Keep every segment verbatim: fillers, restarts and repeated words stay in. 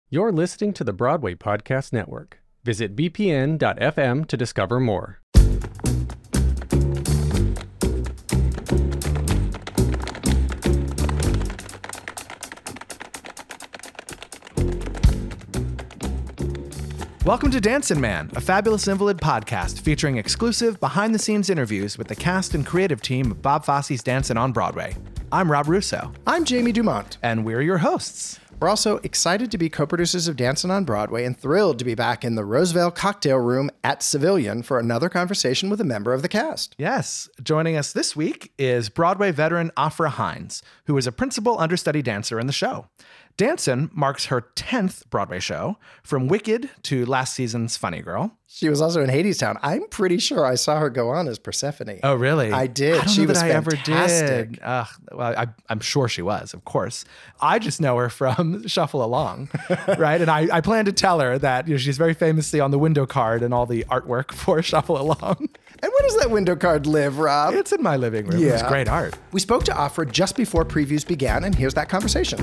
You're listening to the Broadway Podcast Network. Visit b p n dot f m to discover more. Welcome to Dancin' Man, a Fabulous Invalid podcast featuring exclusive behind-the-scenes interviews with the cast and creative team of Bob Fosse's Dancin' on Broadway. I'm Rob Russo. I'm Jamie Dumont. And we're your hosts. We're also excited to be co-producers of Dancin' on Broadway and thrilled to be back in the Roosevelt Cocktail Room at Civilian for another conversation with a member of the cast. Yes. Joining us this week is Broadway veteran Afra Hines, who is a principal understudy dancer in the show. Dancin' marks her tenth Broadway show, from Wicked to last season's Funny Girl. She was also in Hadestown. I'm pretty sure I saw her go on as Persephone. Oh, really? I did. I don't she know was that I fantastic. ever did. Ugh, well, I, I'm sure she was, of course. I just know her from Shuffle Along, right? And I, I plan to tell her that you know, she's very famously on the window card and all the artwork for Shuffle Along. And where does that window card live, Rob? It's in my living room. Yeah. It's great art. We spoke to Afra just before previews began, and here's that conversation.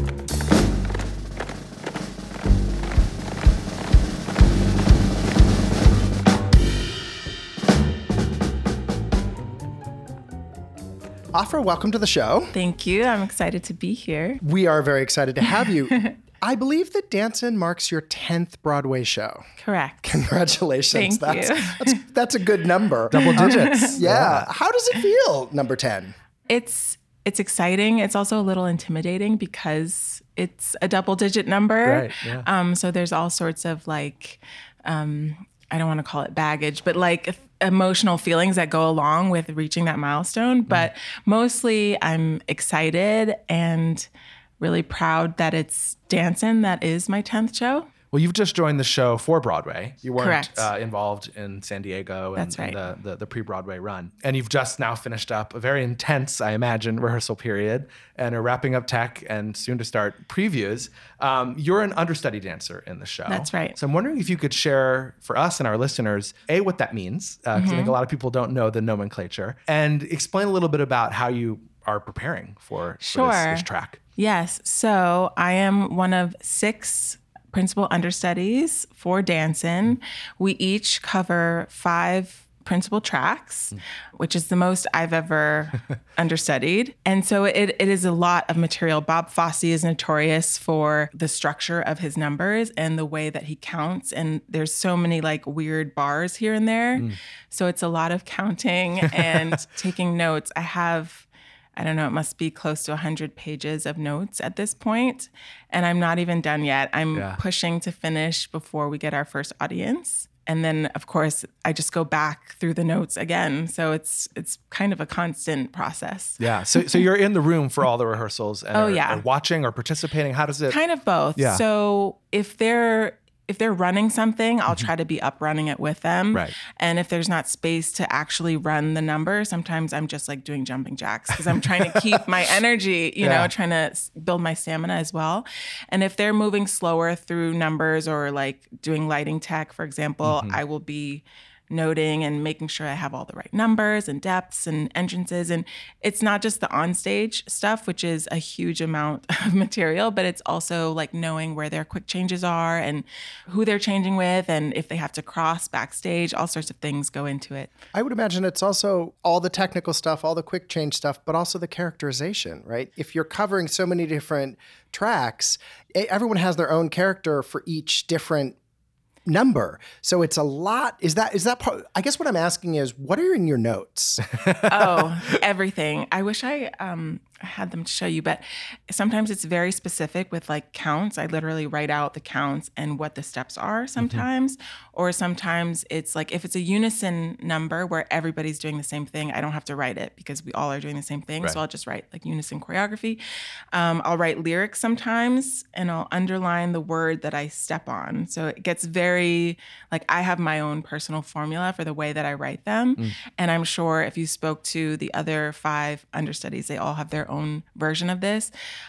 Afra, welcome to the show. Thank you. I'm excited to be here. We are very excited to have you. I believe that Dancin' marks your tenth Broadway show. Correct. Congratulations. Thank that's, you. That's, that's a good number. Double digits. Yeah. yeah. How does it feel, number ten? It's it's exciting. It's also a little intimidating because it's a double digit number. Right. Yeah. Um, so there's all sorts of like, um, I don't want to call it baggage, but like emotional feelings that go along with reaching that milestone. But mm. mostly I'm excited and really proud that it's Dancin' that is my tenth show. Well, you've just joined the show for Broadway. You weren't uh, involved in San Diego and, That's right. and the, the, the pre-Broadway run. And you've just now finished up a very intense, I imagine, rehearsal period and are wrapping up tech and soon to start previews. Um, you're an understudy dancer in the show. That's right. So I'm wondering if you could share for us and our listeners, A, what that means, because uh, mm-hmm. I think a lot of people don't know the nomenclature, and explain a little bit about how you are preparing for, sure. for this, this track. Yes. So I am one of six principal understudies for Dancin'. We each cover five principal tracks, mm. which is the most I've ever understudied. And so it, it is a lot of material. Bob Fosse is notorious for the structure of his numbers and the way that he counts. And there's so many like weird bars here and there. Mm. So it's a lot of counting and taking notes. I have I don't know, it must be close to one hundred pages of notes at this point, and I'm not even done yet. I'm yeah. pushing to finish before we get our first audience. And then, of course, I just go back through the notes again. So it's it's kind of a constant process. Yeah. So so you're in the room for all the rehearsals and oh, are, yeah. are watching or participating? How does it? Kind of both. Yeah. So if they're If they're running something, I'll try to be up running it with them. Right. And if there's not space to actually run the number, sometimes I'm just like doing jumping jacks because I'm trying to keep my energy, you yeah. know, trying to build my stamina as well. And if they're moving slower through numbers or like doing lighting tech, for example, mm-hmm. I will be noting and making sure I have all the right numbers and depths and entrances. And it's not just the onstage stuff, which is a huge amount of material, but it's also like knowing where their quick changes are and who they're changing with and if they have to cross backstage, all sorts of things go into it. I would imagine it's also all the technical stuff, all the quick change stuff, but also the characterization, right? If you're covering so many different tracks, everyone has their own character for each different number. So it's a lot. Is that, is that part? I guess what I'm asking is, what are in your notes? Oh, everything. I wish I um, had them to show you, but sometimes it's very specific with like counts. I literally write out the counts and what the steps are sometimes, mm-hmm. or sometimes it's like, if it's a unison number where everybody's doing the same thing, I don't have to write it because we all are doing the same thing. Right. So I'll just write like unison choreography. Um, I'll write lyrics sometimes and I'll underline the word that I step on. So it gets very Very, like I have my own personal formula for the way that I write them. Mm. And I'm sure if you spoke to the other five understudies, they all have their own version of this.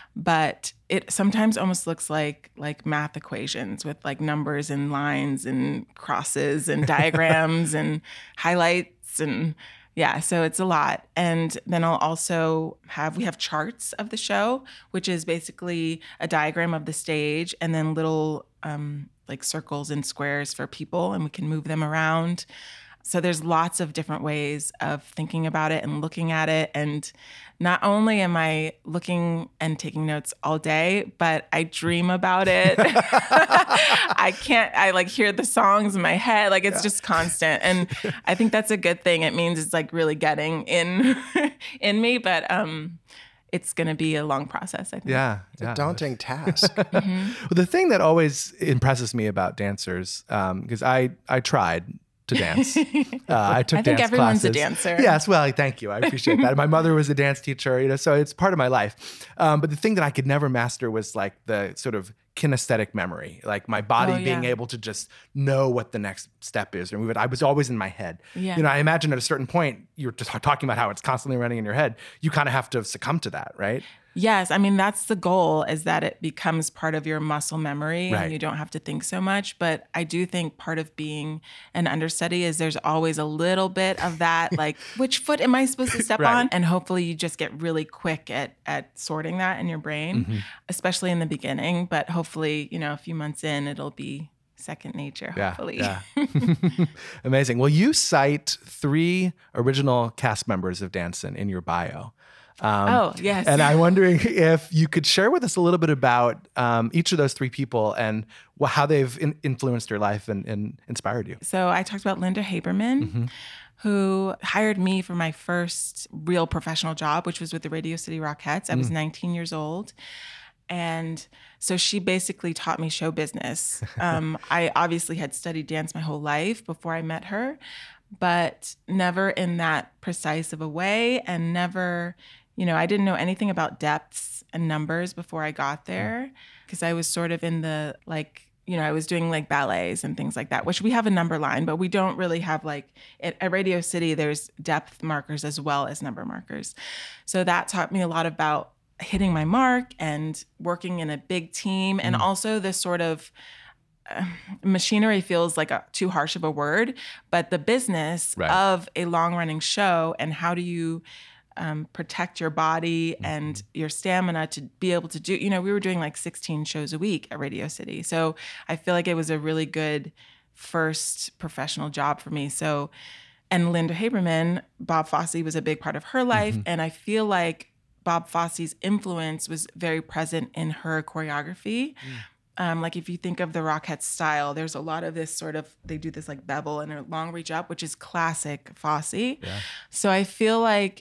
But it sometimes almost looks like like math equations with like numbers and lines and crosses and diagrams and highlights and Yeah, so it's a lot. And then I'll also have, we have charts of the show, which is basically a diagram of the stage and then little um, like circles and squares for people, and we can move them around. So there's lots of different ways of thinking about it and looking at it. And not only am I looking and taking notes all day, but I dream about it. I can't, I like hear the songs in my head. Like it's yeah. just constant. And I think that's a good thing. It means it's like really getting in, in me, but um, it's going to be a long process, I think. Yeah. It's yeah. a daunting task. mm-hmm. Well, the thing that always impresses me about dancers, because um, I, I tried to dance. Uh, I took I think dance everyone's classes. a dancer. Yes, well, thank you. I appreciate that. My mother was a dance teacher, you know, so it's part of my life. Um, but the thing that I could never master was like the sort of kinesthetic memory, like my body oh, yeah. being able to just know what the next step is or move it. I was always in my head. Yeah. You know, I imagine at a certain point, you're just talking about how it's constantly running in your head. You kind of have to succumb to that, right? Yes. I mean, that's the goal, is that it becomes part of your muscle memory right. and you don't have to think so much. But I do think part of being an understudy is there's always a little bit of that, like, which foot am I supposed to step right. on? And hopefully you just get really quick at at sorting that in your brain, mm-hmm. especially in the beginning. But hopefully, you know, a few months in, it'll be second nature, hopefully. Yeah, yeah. Amazing. Well, you cite three original cast members of Dancin' in your bio. Um, oh, yes. And I'm wondering if you could share with us a little bit about um, each of those three people and wh- how they've in- influenced your life and, and inspired you. So I talked about Linda Haberman, mm-hmm. who hired me for my first real professional job, which was with the Radio City Rockettes. I was mm. nineteen years old. And so she basically taught me show business. Um, I obviously had studied dance my whole life before I met her, but never in that precise of a way, and never, you know, I didn't know anything about depths and numbers before I got there, because I was sort of in the, like, you know, I was doing like ballets and things like that, which we have a number line, but we don't really have like, at, at Radio City, there's depth markers as well as number markers. So that taught me a lot about hitting my mark and working in a big team, and mm. also this sort of uh, machinery feels like a, too harsh of a word, but the business right. of a long-running show, and how do you um, protect your body mm-hmm. and your stamina to be able to do, you know, we were doing like sixteen shows a week at Radio City. So I feel like it was a really good first professional job for me. So, and Linda Haberman, Bob Fosse was a big part of her life. Mm-hmm. And I feel like Bob Fosse's influence was very present in her choreography. Mm. Um, like if you think of the Rockettes style, there's a lot of this sort of, they do this like bevel and a long reach up, which is classic Fosse. Yeah. So I feel like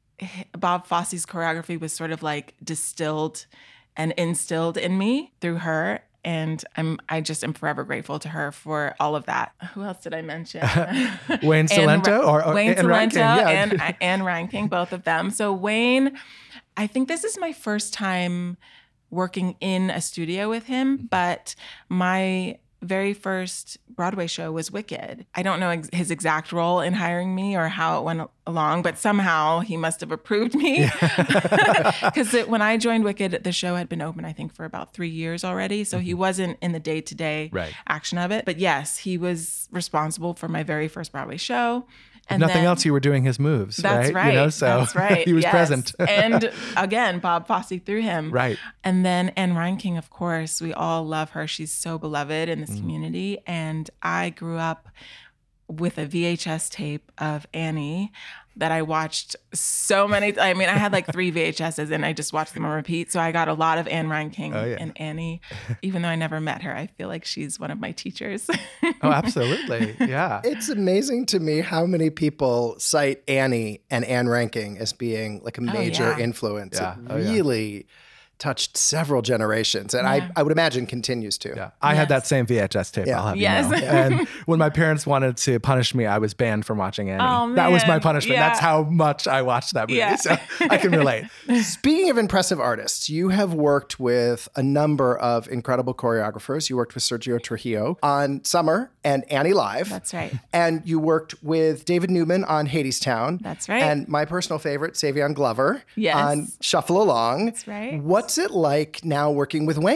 Bob Fosse's choreography was sort of like distilled and instilled in me through her. And I'm, I just am forever grateful to her for all of that. Who else did I mention? Wayne Cilento or, or Wayne and Cilento yeah. and Anne Reinking, both of them. So Wayne, I think this is my first time working in a studio with him, but my very first Broadway show was Wicked. I don't know ex- his exact role in hiring me or how it went along, but somehow he must have approved me. Because yeah. when I joined Wicked, the show had been open, I think, for about three years already. So mm-hmm. he wasn't in the day-to-day right. action of it. But yes, he was responsible for my very first Broadway show. And if nothing then, else, you were doing his moves, that's right? right. You know, so that's right. he was yes. present. And again, Bob Fosse through him. Right. And then Anne Reinking, of course, we all love her. She's so beloved in this mm. community. And I grew up with a V H S tape of Annie that I watched so many. I mean, I had like three V H S's and I just watched them on repeat. So I got a lot of Anne Reinking oh, yeah. and Annie. Even though I never met her, I feel like she's one of my teachers. Oh, absolutely. Yeah. It's amazing to me how many people cite Annie and Anne Reinking as being like a major oh, yeah. influence. Yeah. It Oh, yeah. really touched several generations, and yeah. I, I would imagine continues to. Yeah, I yes. had that same V H S tape. Yeah. I'll have yes. you know. And when my parents wanted to punish me, I was banned from watching Annie. Oh, that was my man. punishment. Yeah. That's how much I watched that movie. Yeah. So I can relate. Speaking of impressive artists, you have worked with a number of incredible choreographers. You worked with Sergio Trujillo on Summer and Annie Live. That's right. And you worked with David Newman on Hadestown. That's right. And my personal favorite, Savion Glover yes. on Shuffle Along. That's right. What's it like now working with Wayne?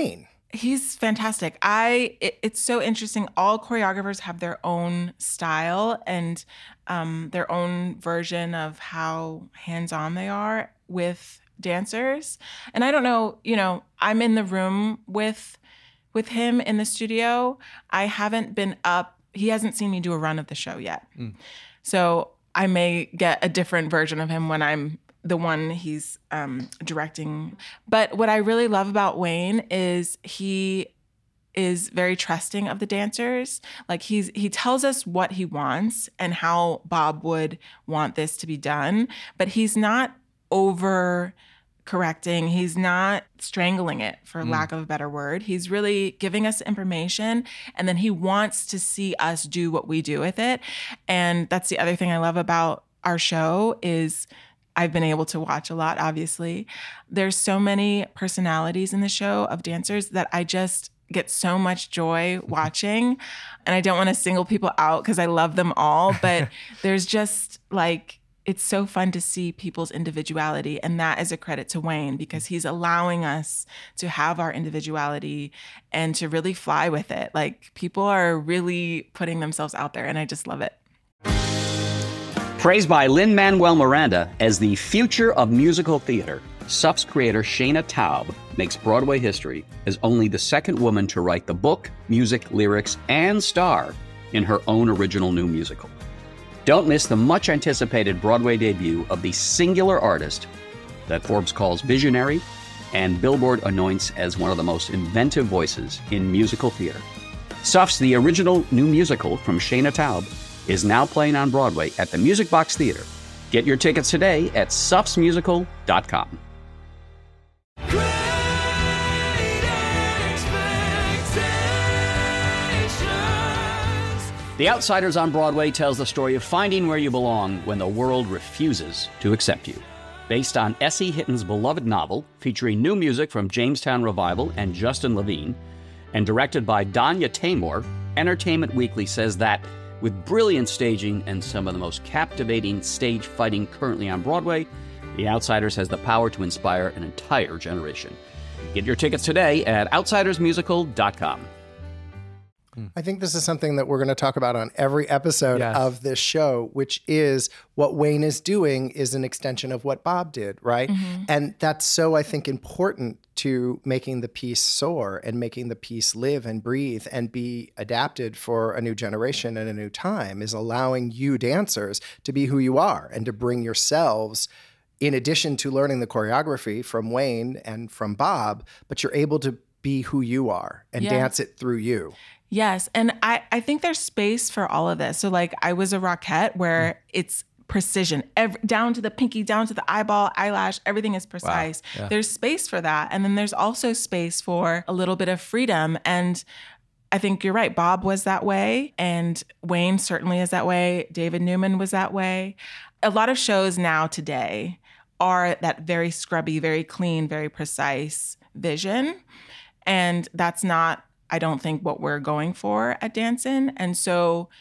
He's fantastic. I it, it's so interesting. All choreographers have their own style and um, their own version of how hands-on they are with dancers. And I don't know, you know, I'm in the room with with him in the studio. I haven't been up. He hasn't seen me do a run of the show yet. Mm. So I may get a different version of him when I'm the one he's um, directing. But what I really love about Wayne is he is very trusting of the dancers. Like he's he tells us what he wants and how Bob would want this to be done, but he's not over correcting. He's not strangling it, for mm. lack of a better word. He's really giving us information, and then he wants to see us do what we do with it. And that's the other thing I love about our show is I've been able to watch a lot, obviously. There's so many personalities in the show of dancers that I just get so much joy watching. And I don't want to single people out because I love them all, but there's just like, it's so fun to see people's individuality. And that is a credit to Wayne because he's allowing us to have our individuality and to really fly with it. Like people are really putting themselves out there and I just love it. Praised by Lin-Manuel Miranda as the future of musical theater, S U F's creator Shana Taub makes Broadway history as only the second woman to write the book, music, lyrics, and star in her own original new musical. Don't miss the much-anticipated Broadway debut of the singular artist that Forbes calls visionary and Billboard anoints as one of the most inventive voices in musical theater. S U F's The Original New Musical from Shana Taub is now playing on Broadway at the Music Box Theater. Get your tickets today at suffs musical dot com. The Outsiders on Broadway tells the story of finding where you belong when the world refuses to accept you. Based on S E Hitton's beloved novel, featuring new music from Jamestown Revival and Justin Levine, and directed by Danya Taymor, Entertainment Weekly says that with brilliant staging and some of the most captivating stage fighting currently on Broadway, The Outsiders has the power to inspire an entire generation. Get your tickets today at outsiders musical dot com. I think this is something that we're going to talk about on every episode yes. of this show, which is what Wayne is doing is an extension of what Bob did, right? Mm-hmm. And that's so, I think, important to making the piece soar and making the piece live and breathe and be adapted for a new generation and a new time is allowing you dancers to be who you are and to bring yourselves in addition to learning the choreography from Wayne and from Bob, but you're able to be who you are and yes. dance it through you. Yes. And I, I think there's space for all of this. So like I was a Rockette where mm. it's precision, every, down to the pinky, down to the eyeball, eyelash, everything is precise. Wow. Yeah. There's space for that. And then there's also space for a little bit of freedom. And I think you're right. Bob was that way. And Wayne certainly is that way. David Newman was that way. A lot of shows now today are that very scrubby, very clean, very precise vision. And that's not, I don't think, what we're going for at Dancin'. And so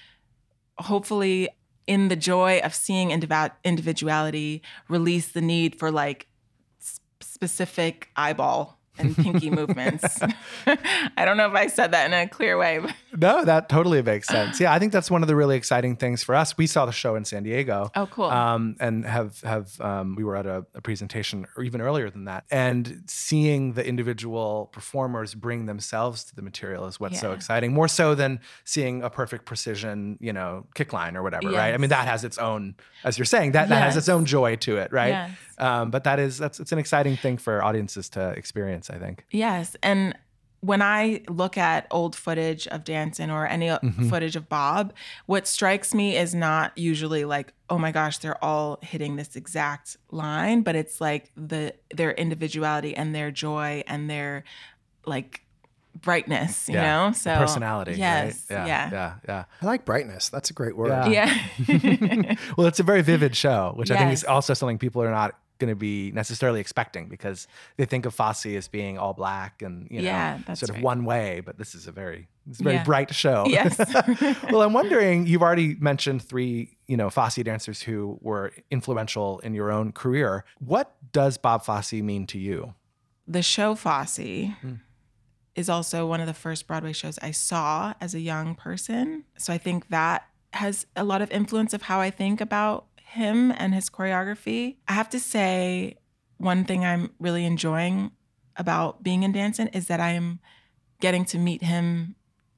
hopefully in the joy of seeing indiv- individuality, release the need for like sp- specific eyeball and pinky movements. I don't know if I said that in a clear way. But no, that totally makes sense. Yeah, I think that's one of the really exciting things for us. We saw the show in San Diego. Oh, cool. Um, and have, have um, we were at a, a presentation or even earlier than that. And seeing the individual performers bring themselves to the material is what's yeah. so exciting. More so than seeing a perfect precision, you know, kick line or whatever, yes. right? I mean, that has its own, as you're saying, that, that yes. has its own joy to it, right? Yes. Um, but that is, that's, it's an exciting thing for audiences to experience, I think. Yes. And when I look at old footage of Dancin' or any mm-hmm. footage of Bob, what strikes me is not usually like, oh my gosh, they're all hitting this exact line, but it's like the their individuality and their joy and their like brightness, you yeah. know? So personality. Yes. Right? Yeah, yeah. Yeah. Yeah. I like brightness. That's a great word. Yeah. yeah. Well, it's a very vivid show, which yes. I think is also something people are not going to be necessarily expecting because they think of Fosse as being all black and, you know, yeah, that's sort of right. one way, but this is a very, it's a very yeah. bright show. Yes. Well, I'm wondering, you've already mentioned three, you know, Fosse dancers who were influential in your own career. What does Bob Fosse mean to you? The show Fosse mm. is also one of the first Broadway shows I saw as a young person. So I think that has a lot of influence of how I think about him and his choreography. I have to say, one thing I'm really enjoying about being in Dancin' is that I'm getting to meet him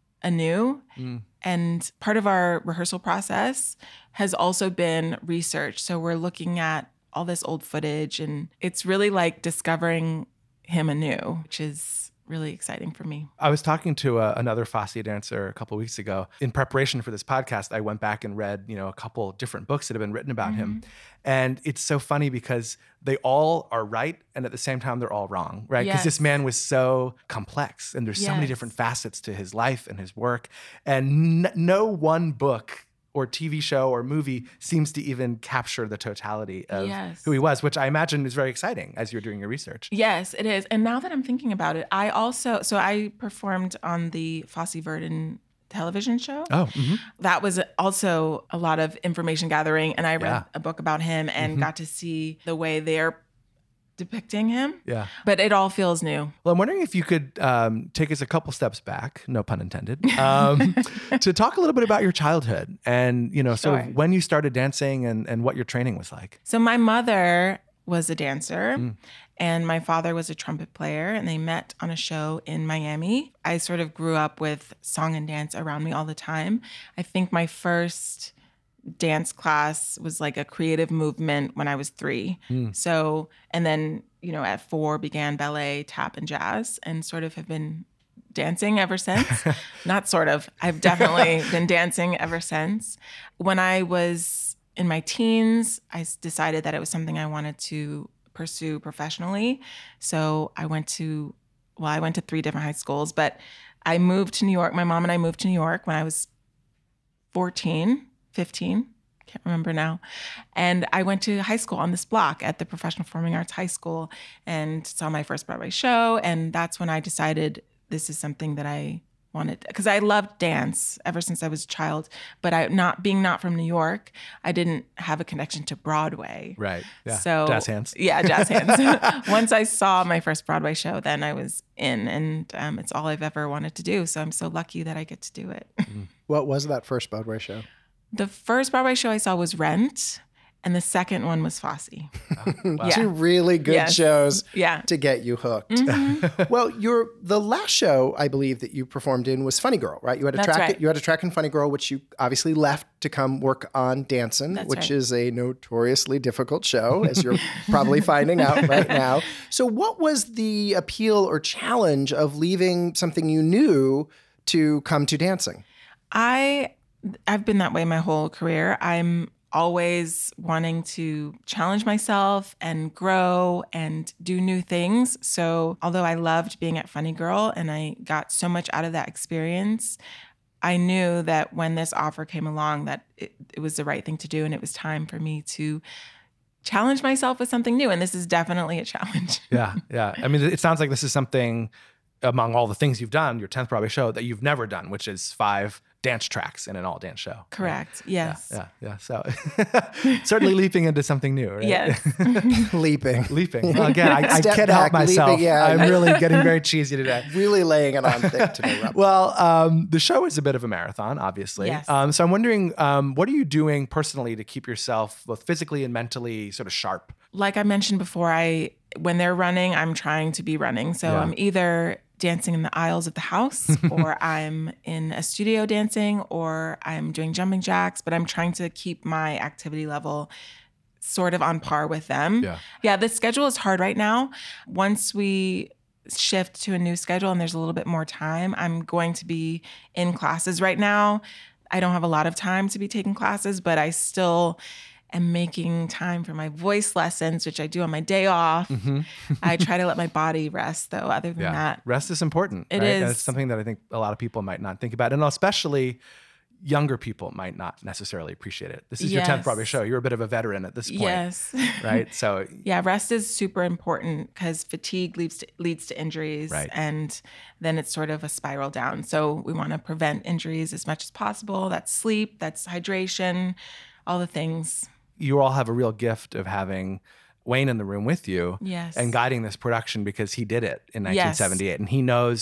anew. Mm. And part of our rehearsal process has also been research. So we're looking at all this old footage, and it's really like discovering him anew, which is really exciting for me. I was talking to a, another Fosse dancer a couple of weeks ago. In preparation for this podcast, I went back and read, you know, a couple different books that have been written about mm-hmm. him. And it's so funny because they all are right, and at the same time, they're all wrong, right? Because yes. this man was so complex, and there's yes. so many different facets to his life and his work. And n- no one book or T V show or movie seems to even capture the totality of yes. who he was, which I imagine is very exciting as you're doing your research. Yes, it is. And now that I'm thinking about it, I also, so I performed on the Fosse Verdon television show. Oh, mm-hmm. That was also a lot of information gathering. And I read yeah. a book about him and mm-hmm. got to see the way they're depicting him. Yeah. But it all feels new. Well, I'm wondering if you could um, take us a couple steps back, no pun intended, um, to talk a little bit about your childhood and, you know, sort Sure. of when you started dancing and, and what your training was like. So my mother was a dancer mm. and my father was a trumpet player, and they met on a show in Miami. I sort of grew up with song and dance around me all the time. I think my first dance class was like a creative movement when I was three. Mm. So, and then, you know, at four began ballet, tap, and jazz, and sort of have been dancing ever since. Not sort of, I've definitely been dancing ever since. When I was in my teens, I decided that it was something I wanted to pursue professionally. So I went to, well, I went to three different high schools, but I moved to New York. My mom and I moved to New York when I was fourteen. fifteen, can't remember now. And I went to high school on this block at the Professional Performing Arts High School and saw my first Broadway show. And that's when I decided this is something that I wanted, because I loved dance ever since I was a child, but I not being not from New York, I didn't have a connection to Broadway. Right. Yeah. So jazz hands. Yeah, jazz hands. Once I saw my first Broadway show, then I was in, and um, it's all I've ever wanted to do. So I'm so lucky that I get to do it. Mm. What was that first Broadway show? The first Broadway show I saw was Rent, and the second one was Fosse. Oh, wow. Yeah. Two really good yes. shows yeah. to get you hooked. Mm-hmm. Well, your the last show I believe that you performed in was Funny Girl, right? You had a That's track. right. You had a track in Funny Girl, which you obviously left to come work on Dancin', That's which right. is a notoriously difficult show, as you're probably finding out right now. So, what was the appeal or challenge of leaving something you knew to come to dancing? I I've been that way my whole career. I'm always wanting to challenge myself and grow and do new things. So although I loved being at Funny Girl and I got so much out of that experience, I knew that when this offer came along that it, it was the right thing to do, and it was time for me to challenge myself with something new. And this is definitely a challenge. Yeah, yeah. I mean, it sounds like this is something among all the things you've done, your tenth Broadway show, that you've never done, which is five dance tracks in an all dance show. Correct. Right? Yes. Yeah, yeah. yeah. So certainly leaping into something new, right? Yes. leaping. Leaping. Well, again, I, I can't help myself. Leaping, yeah. I'm really getting very cheesy today. Really laying it on thick today, Rob. Well, um, the show is a bit of a marathon, obviously. Yes. Um, so I'm wondering, um, what are you doing personally to keep yourself both physically and mentally sort of sharp? Like I mentioned before, I when they're running, I'm trying to be running. So yeah. I'm either dancing in the aisles of the house, or I'm in a studio dancing, or I'm doing jumping jacks, but I'm trying to keep my activity level sort of on par with them. Yeah. Yeah, the schedule is hard right now. Once we shift to a new schedule and there's a little bit more time, I'm going to be in classes right now. I don't have a lot of time to be taking classes, but I still am making time for my voice lessons, which I do on my day off. Mm-hmm. I try to let my body rest, though. Other than yeah. that, rest is important. It right? is. And it's something that I think a lot of people might not think about, and especially younger people might not necessarily appreciate it. This is yes. your tenth Broadway show. You're a bit of a veteran at this point. Yes. Right? So yeah, rest is super important because fatigue leads to, leads to injuries, right. and then it's sort of a spiral down. So we want to prevent injuries as much as possible. That's sleep, that's hydration, all the things. You all have a real gift of having Wayne in the room with you yes. and guiding this production, because he did it in nineteen seventy-eight. Yes. And he knows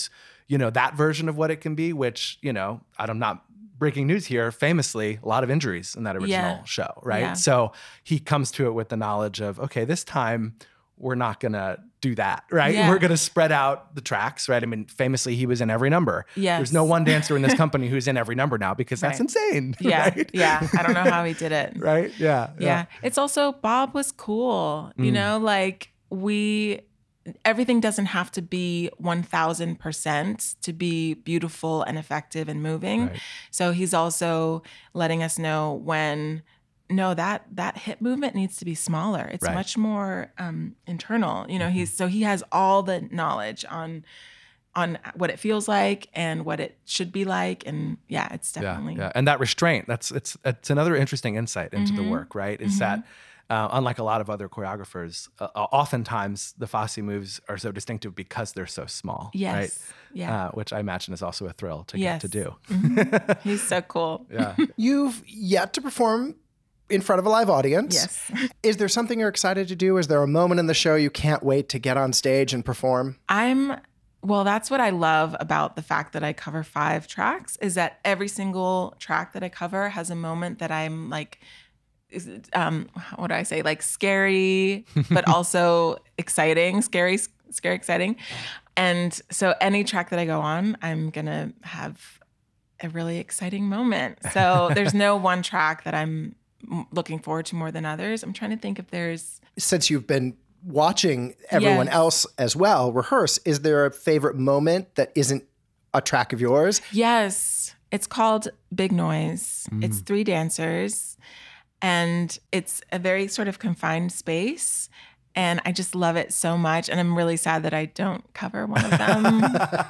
you know, that version of what it can be, which, you know, I'm not breaking news here, famously, a lot of injuries in that original Yeah. show, right? Yeah. So he comes to it with the knowledge of, okay, this time we're not going to do that, right? Yeah. We're going to spread out the tracks, right? I mean, famously, he was in every number. Yes. There's no one dancer in this company who's in every number now because that's Right. insane. Yeah. Right? Yeah. I don't know how he did it. Right? Yeah. Yeah. It's also, Bob was cool. You Mm. know, like we, everything doesn't have to be one thousand percent to be beautiful and effective and moving. Right. So he's also letting us know when, no, that that hip movement needs to be smaller. It's Right. much more um, internal. You know, he's so he has all the knowledge on on what it feels like and what it should be like. And yeah, it's definitely. Yeah, yeah. And that restraint, that's it's it's another interesting insight into Mm-hmm. the work, right? Is that uh, unlike a lot of other choreographers, uh, oftentimes the Fosse moves are so distinctive because they're so small, Yes. right? Yeah. Uh, which I imagine is also a thrill to Yes. get to do. Mhm. He's so cool. Yeah. You've yet to perform in front of a live audience. Yes. Is there something you're excited to do? Is there a moment in the show you can't wait to get on stage and perform? I'm well, that's what I love about the fact that I cover five tracks is that every single track that I cover has a moment that I'm like, is- um, what do I say? Like scary, but also exciting, scary, scary, exciting. And so any track that I go on, I'm going to have a really exciting moment. So there's no one track that I'm looking forward to more than others. I'm trying to think if there's, Since you've been watching everyone Yes. else as well rehearse, is there a favorite moment that isn't a track of yours? yes, it's called Big Noise. It's three dancers and it's a very sort of confined space. And I just love it so much. And I'm really sad that I don't cover one of them.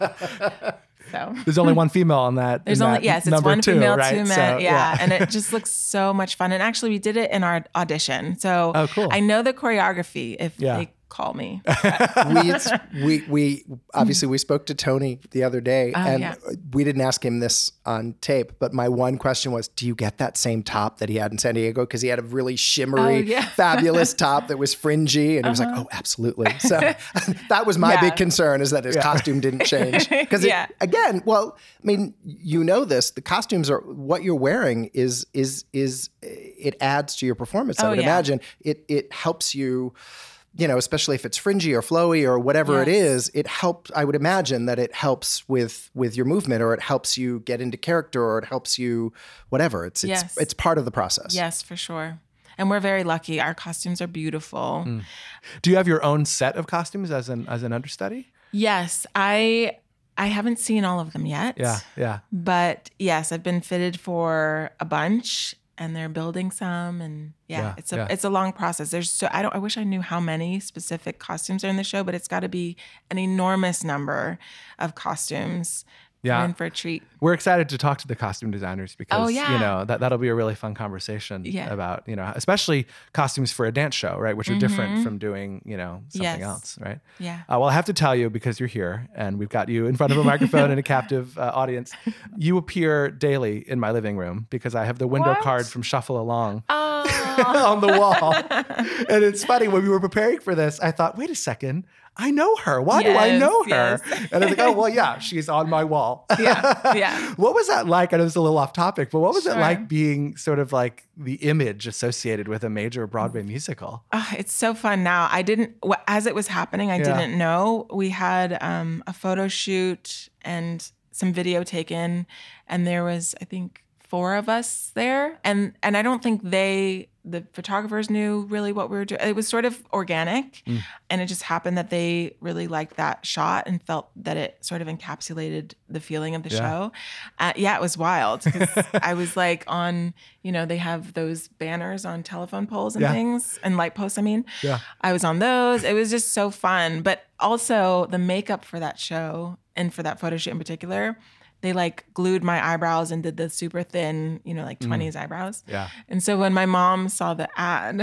So There's only one female on that. there's in only, that yes, it's number one two, female, right? two men. So, yeah. And it just looks so much fun. And actually, we did it in our audition. So Oh, cool. I know the choreography if Yeah. they call me. we, we, we, obviously we spoke to Tony the other day Oh, and yeah. we didn't ask him this on tape, but my one question was, do you get that same top that he had in San Diego? Cause he had a really shimmery, Oh, yeah. Uh-huh. fabulous top that was fringy. And he was like, oh, absolutely. So that was my Yeah. big concern is that his costume didn't change. Cause Yeah. it, again, well, I mean, you know this, the costumes are, what you're wearing is, is, is, it adds to your performance. I Oh, would yeah. imagine it, it helps you, you know, especially if it's fringy or flowy or whatever it Yes. is, it helps. I would imagine that it helps with with your movement, or it helps you get into character, or it helps you whatever. It's it's Yes. it's part of the process. Yes, for sure. And we're very lucky. Our costumes are beautiful. Do you have your own set of costumes as an as an understudy? Yes, I I haven't seen all of them yet. Yeah, yeah. But yes, I've been fitted for a bunch and they're building some and yeah, Yeah, it's a yeah. it's a long process. There's so I don't I wish I knew how many specific costumes are in the show, but it's got to be an enormous number of costumes. Yeah. We're in for a treat. We're excited to talk to the costume designers because Oh, yeah. you know that that'll be a really fun conversation Yeah. about, you know, especially costumes for a dance show, right? Which are different from doing, you know, something Yes. else, right? Yeah. Uh, well, I have to tell you, because you're here and we've got you in front of a microphone and a captive uh, audience, you appear daily in my living room because I have the window What? card from Shuffle Along Oh. on the wall. And it's funny, when we were preparing for this, I thought, wait a second, I know her. Why do I Yes, know her? yes. And I was like, oh, well, yeah, she's on my wall. Yeah, yeah. What was that like? I know it's a little off topic, but what was it Sure. like being sort of like the image associated with a major Broadway musical? Oh, it's so fun now. I didn't, wh- as it was happening, I Yeah. didn't know. We had um, a photo shoot and some video taken, and there was, I think, four of us there. And and I don't think they, the photographers knew really what we were doing. It was sort of organic. Mm. And it just happened that they really liked that shot and felt that it sort of encapsulated the feeling of the Yeah. show. Uh, yeah, it was wild because I was like on, you know, they have those banners on telephone poles and Yeah. things and light posts, I mean. Yeah. I was on those. It was just so fun. But also the makeup for that show and for that photo shoot in particular, they like glued my eyebrows and did the super thin, you know, like twenties eyebrows. Yeah. And so when my mom saw the ad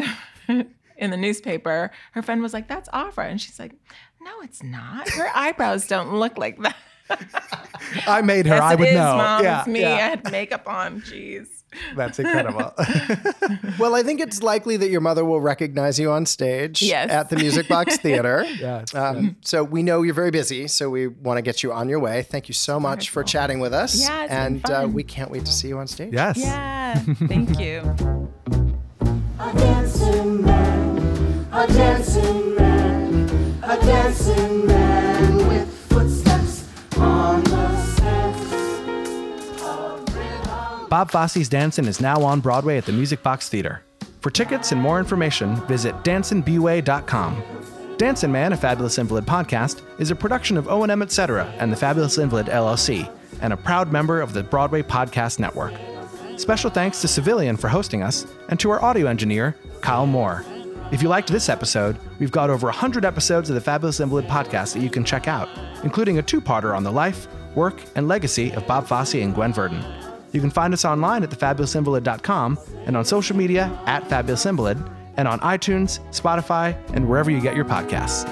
in the newspaper, her friend was like, that's Afra. And she's like, no, it's not. Her eyebrows don't look like that. I made her. Yes, I it would is, know. Mom. Yeah, It's me. yeah. I had makeup on. Jeez. That's incredible. Well, I think it's likely that your mother will recognize you on stage Yes. at the Music Box Theater. Yes, Um, so we know you're very busy, so we want to get you on your way. Thank you so much for chatting with us. Yeah, it's been and uh, fun. we can't wait to see you on stage. Yes. Yeah. Thank you. A dancing man, a dancing man, a dancing man with footsteps on the sands of rhythm. Bob Fosse's Dancin' is now on Broadway at the Music Box Theater. For tickets and more information, visit dancin b way dot com. Dancin' Man, a Fabulous Invalid podcast, is a production of O and M et cetera and the Fabulous Invalid L L C, and a proud member of the Broadway Podcast Network. Special thanks to Civilian for hosting us, and to our audio engineer, Kyle Moore. If you liked this episode, we've got over one hundred episodes of the Fabulous Invalid podcast that you can check out, including a two-parter on the life, work, and legacy of Bob Fosse and Gwen Verdon. You can find us online at the fabulous invalid dot com and on social media at Fabulous Invalid, and on iTunes, Spotify, and wherever you get your podcasts.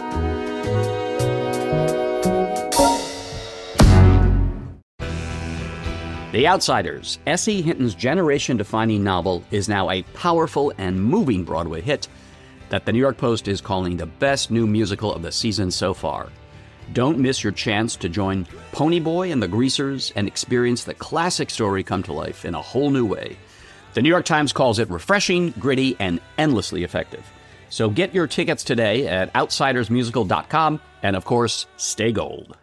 The Outsiders, S E. Hinton's generation-defining novel, is now a powerful and moving Broadway hit that the New York Post is calling the best new musical of the season so far. Don't miss your chance to join Ponyboy and the Greasers and experience the classic story come to life in a whole new way. The New York Times calls it refreshing, gritty, and endlessly effective. So get your tickets today at outsiders musical dot com, and of course, stay gold.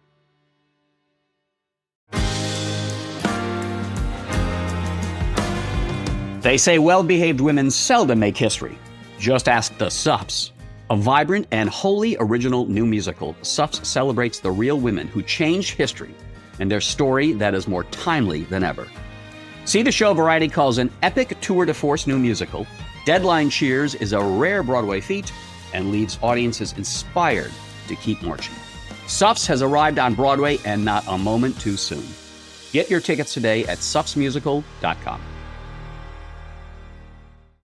They say well-behaved women seldom make history. Just ask the Suffs. A vibrant and wholly original new musical, Suffs celebrates the real women who changed history and their story that is more timely than ever. See the show Variety calls an epic tour de force new musical. Deadline cheers is a rare Broadway feat and leaves audiences inspired to keep marching. Suffs has arrived on Broadway, and not a moment too soon. Get your tickets today at suffs musical dot com.